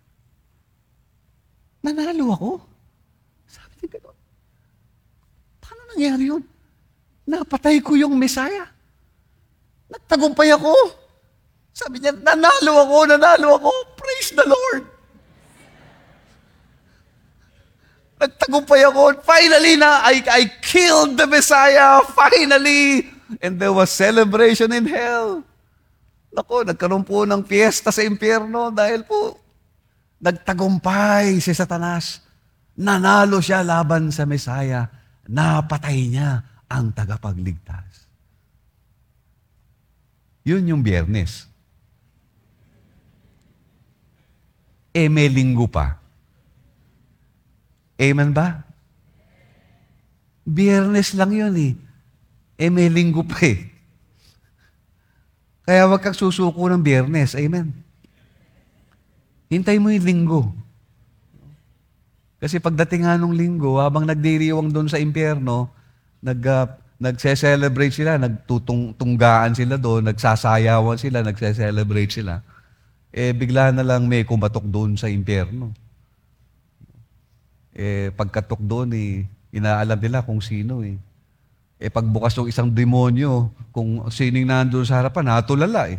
nanalo ako. Sabi niya ganun. Paano nangyari yun? Napatay ko yung Messiah. Nagtagumpay ako. Sabi niya, nanalo ako. Praise the Lord. Nagtagumpay ako. Finally na, I killed the Messiah. Finally. And there was celebration in hell. Naku, nagkaroon po ng fiesta sa impyerno dahil po nagtagumpay si Satanas. Nanalo siya laban sa Messiah. Napatay niya ang tagapagligtas. Yun yung Biyernes. May linggo pa. Amen ba? Biyernes lang yun may linggo pa Kaya wag kang susuko ng Biyernes. Amen. Hintay mo yung linggo. Kasi pagdating nga nung linggo, habang nagdiriwang doon sa impyerno, nagse-celebrate sila, nagtutunggaan sila doon, nagsasayawan sila, nagse-celebrate sila. Bigla na lang may kumatok doon sa impyerno. Pagkatok doon, inaalam nila kung sino pagbukas ng isang demonyo, kung sino yung nandun sa harapan, natulala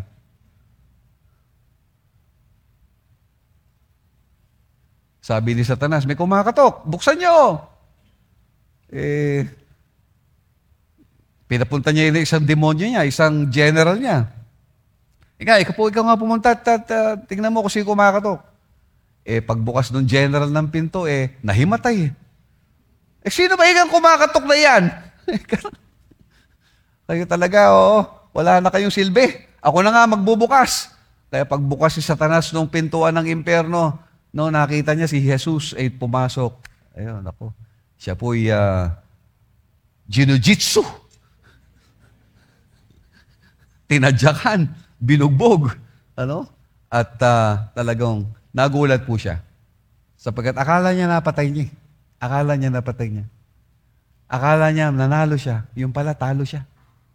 Sabi ni Satanas, may kumakatok, buksan nyo! Pinapunta niya yung isang demonyo niya, isang general niya. Ikaw nga pumunta at tingnan mo kung sino kumakatok. Pagbukas ng general ng pinto, nahimatay. Sino ba yung kumakatok na yan? Kayo talaga, wala na kayong silbi. Ako na nga magbubukas. Kaya pagbukas si Satanas nung pintuan ng impyerno, no, nakita niya si Jesus ay pumasok. Ayun, ako. Siya po'y jinujitsu. Tinadyakan, binugbog. Ano? At talagang nagulat po siya. Sapagkat akala niya napatay niya. Akala niya napatay niya. Akala niya nanalo siya. Yung pala, talo siya.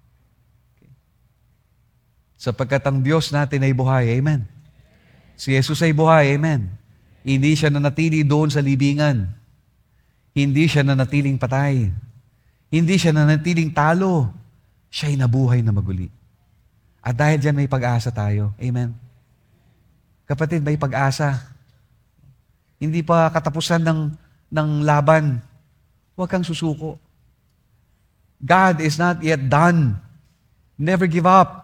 Sapagkat ang Diyos natin ay buhay. Amen. Si Jesus ay buhay. Amen. Hindi siya nanatili doon sa libingan. Hindi siya nanatiling patay. Hindi siya nanatiling talo. Siya'y nabuhay na maguli. At dahil dyan may pag-asa tayo. Amen. Kapatid, may pag-asa. Hindi pa katapusan ng laban. Huwag kang susuko. God is not yet done. Never give up.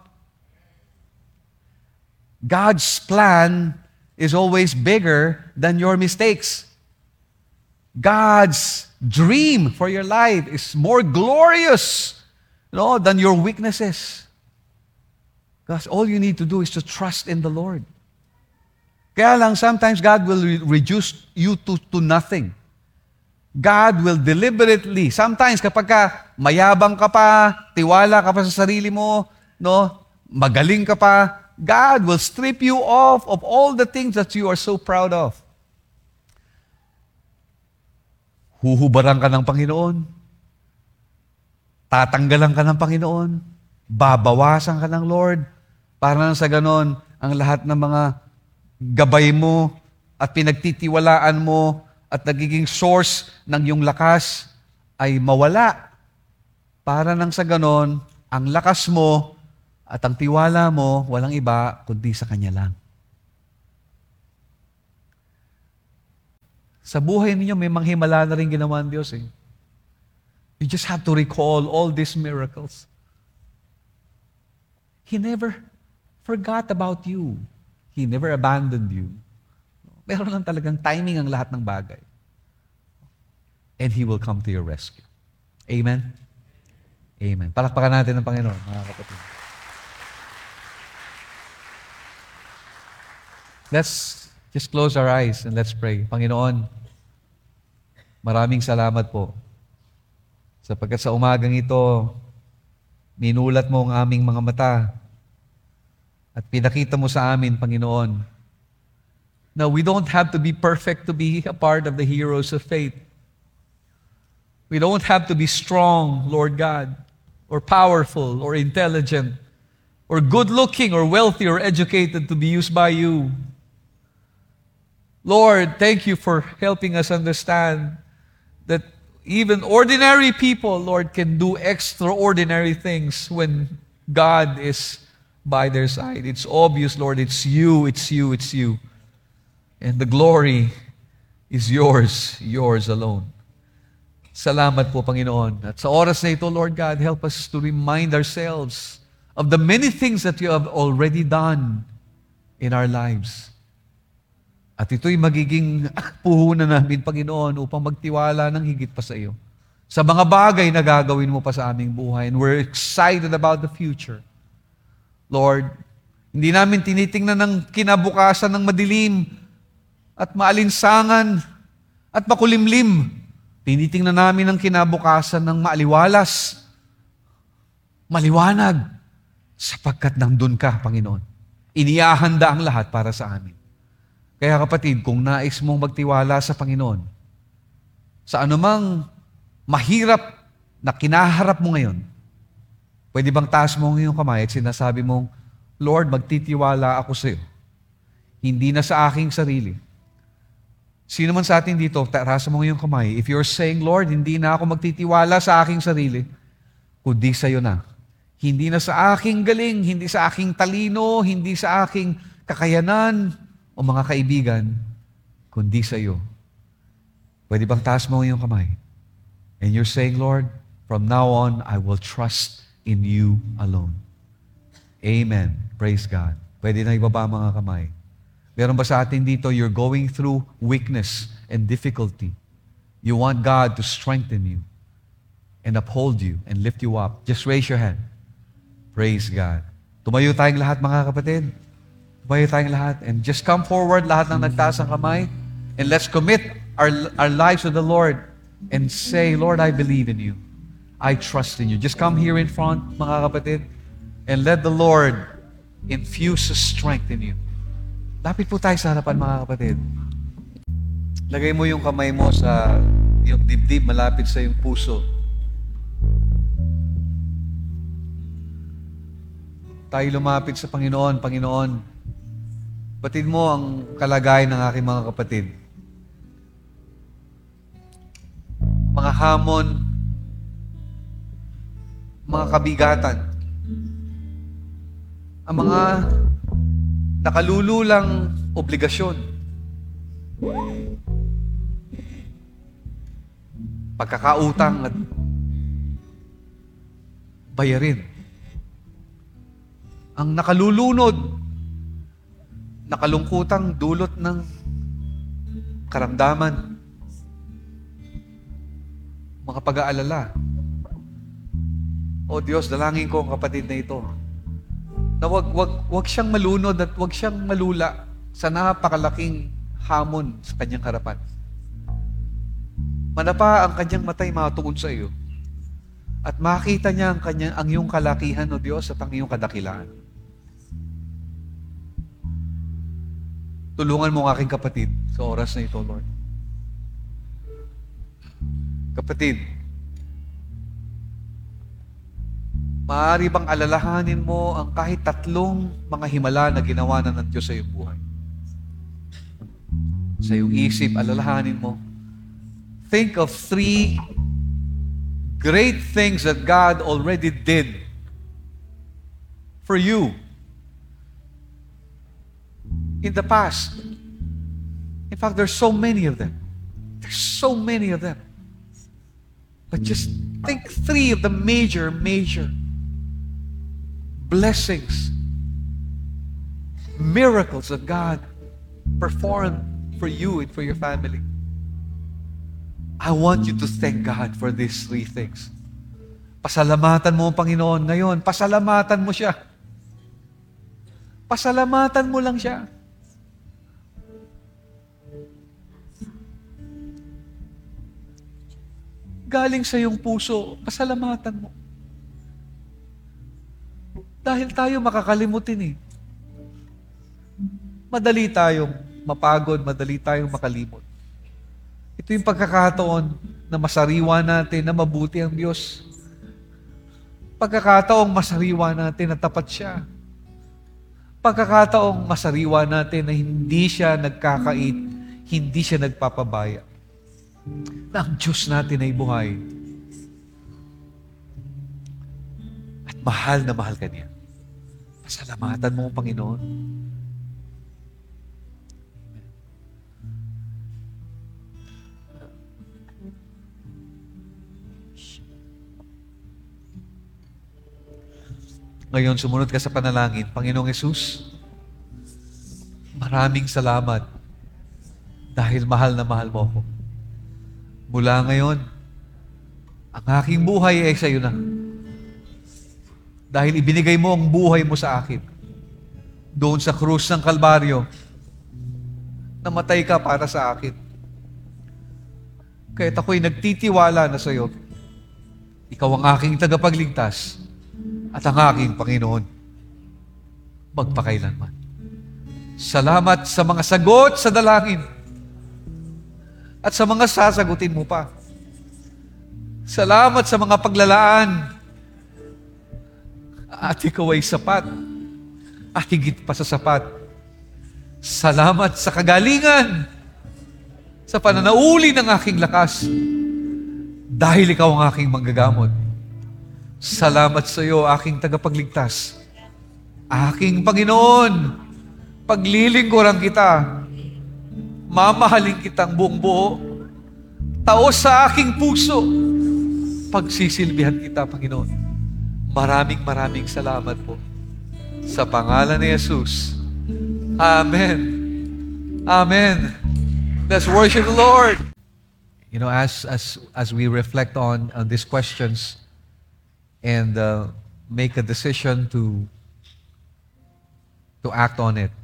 God's plan is always bigger than your mistakes. God's dream for your life is more glorious, than your weaknesses. Because all you need to do is to trust in the Lord. Kaya lang, sometimes God will reduce you to nothing. God will deliberately, sometimes kapag mayabang ka pa, tiwala ka pa sa sarili mo, magaling ka pa, God will strip you off of all the things that you are so proud of. Huhubaran ka ng Panginoon. Tatanggalan ka ng Panginoon. Babawasan ka ng Lord. Para nang sa ganon, ang lahat ng mga gabay mo at pinagtitiwalaan mo at nagiging source ng iyong lakas ay mawala. Para nang sa ganon, ang lakas mo at ang tiwala mo, walang iba, kundi sa Kanya lang. Sa buhay ninyo, may manghimala na rin ginawa ng Diyos. You just have to recall all these miracles. He never forgot about you. He never abandoned you. Meron lang talagang timing ang lahat ng bagay. And He will come to your rescue. Amen? Amen. Palakpakan natin ang Panginoon, mga kapatid. Let's just close our eyes and let's pray. Panginoon, maraming salamat po. Sapagkat sa umagang ito, minulat mo ang aming mga mata at pinakita mo sa amin, Panginoon, na we don't have to be perfect to be a part of the heroes of faith. We don't have to be strong, Lord God, or powerful, or intelligent, or good-looking, or wealthy, or educated to be used by you. Lord, thank you for helping us understand that even ordinary people, Lord, can do extraordinary things when God is by their side. It's obvious, Lord, it's you, it's you, it's you. And the glory is yours alone. Salamat po, Panginoon. At sa oras na ito, Lord God, help us to remind ourselves of the many things that you have already done in our lives. At ito'y magiging puhunan namin, Panginoon, upang magtiwala ng higit pa sa iyo. Sa mga bagay na gagawin mo pa sa aming buhay. And we're excited about the future. Lord, hindi namin tinitingnan ng kinabukasan ng madilim at maalinsangan at makulimlim. Tinitingnan namin ang kinabukasan ng maaliwalas, maliwanag, sapagkat nandun ka, Panginoon. Inihahanda ang lahat para sa amin. Kaya kapatid, kung nais mong magtiwala sa Panginoon, sa anumang mahirap na kinaharap mo ngayon, pwede bang taas mo ang iyong kamay at sinasabi mong, Lord, magtitiwala ako sa iyo. Hindi na sa aking sarili. Sino man sa atin dito, taas mo ang iyong kamay. If you're saying, Lord, hindi na ako magtitiwala sa aking sarili, kundi sa iyo na. Hindi na sa aking galing, hindi sa aking talino, hindi sa aking kakayanan, o mga kaibigan, kundi sa iyo. Pwede bang taas mo ang iyong kamay? And you're saying, Lord, from now on, I will trust in you alone. Amen. Praise God. Pwede na ibaba mga kamay. Meron ba sa atin dito, you're going through weakness and difficulty. You want God to strengthen you and uphold you and lift you up. Just raise your hand. Praise God. Tumayo tayong lahat, mga kapatid. Tumayo tayong lahat. And just come forward, lahat ng nagtaas ang kamay. And let's commit our lives to the Lord and say, Lord, I believe in you. I trust in you. Just come here in front, mga kapatid, and let the Lord infuse His strength in you. Lapit po tayo sa harapan, mga kapatid. Lagay mo yung kamay mo sa yung dibdib, malapit sa yung puso. Tayo lumapit sa Panginoon. Panginoon, batid mo ang kalagayan ng aking mga kapatid. Mga hamon, mga kabigatan, ang mga nakalululang obligasyon, pagkakautang at bayarin, ang nakalulunod, nakalungkutang dulot ng karamdaman, mga pag-aalala. O Diyos, dalangin ko ang kapatid na ito na wag siyang malunod at wag siyang malula sa napakalaking hamon sa kanyang harapan. Manapa ang kanyang matay matuon sa iyo at makita niya ang iyong kalakihan, O Diyos, at ang iyong kadakilaan. Tulungan mo ang aking kapatid sa oras na ito, Lord. Kapatid, maaari bang alalahanin mo ang kahit 3 mga himala na ginawa na ng Diyos sa iyong buhay? Sa iyong isip, alalahanin mo. Think of 3 great things that God already did for you in the past. In fact, there's so many of them. There's so many of them. But just think 3 of the major blessings, miracles that God performed for you and for your family. I want you to thank God for these 3 things. Pasalamatan mo ang Panginoon ngayon. Pasalamatan mo siya. Pasalamatan mo lang siya. Galing sa iyong puso, pasalamatan mo. Dahil tayo makakalimutin eh. Madali tayong mapagod, madali tayong makalimot. Ito yung pagkakataon na masariwa natin na mabuti ang Diyos. Pagkakataong masariwa natin na tapat siya. Pagkakataong masariwa natin na hindi siya nagkakait, hindi siya nagpapabaya. Na ang Diyos natin ay buhay. At mahal na mahal ka niya. Pasalamatan mo ang Panginoon. Ngayon, sumunod ka sa panalangin. Panginoong Hesus, maraming salamat dahil mahal na mahal mo ako. Mula ngayon, ang aking buhay ay sa iyo na. Dahil ibinigay mo ang buhay mo sa akin. Doon sa krus ng Kalbaryo, namatay ka para sa akin. Kaya't ako'y nagtitiwala na sa iyo. Ikaw ang aking tagapagligtas at ang aking Panginoon. Magpakailanman. Salamat sa mga sagot sa dalangin. At sa mga sasagutin mo pa. Salamat sa mga paglalaan. At ikaw ay sapat. At higit pa sa sapat. Salamat sa kagalingan. Sa pananauli ng aking lakas. Dahil ikaw ang aking manggagamot. Salamat sa iyo, aking tagapagligtas. Aking Panginoon, paglilingkuran kita. Mamahalin kitang buong buo. Taos sa aking puso. Pagsisilbihan kita, Panginoon. Maraming salamat po. Sa pangalan ni Jesus. Amen. Amen. Let's worship the Lord. You know, as we reflect on these questions and make a decision to act on it.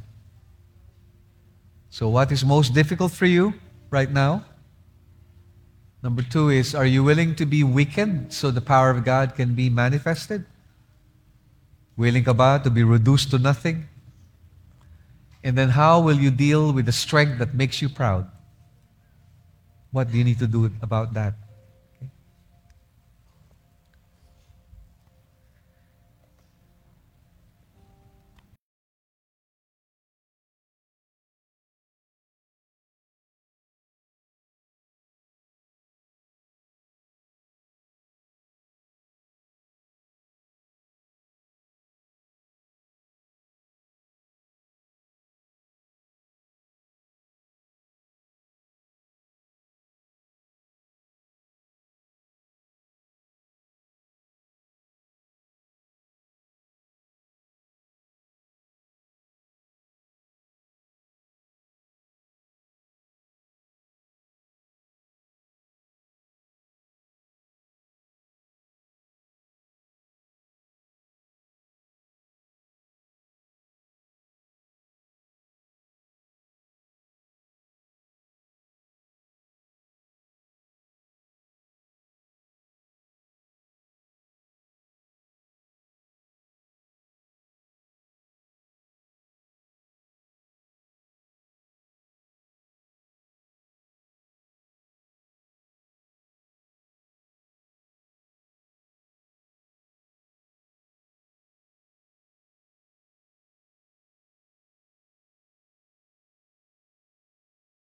So what is most difficult for you right now? Number 2 is, are you willing to be weakened so the power of God can be manifested? Willing ka ba to be reduced to nothing? And then how will you deal with the strength that makes you proud? What do you need to do about that?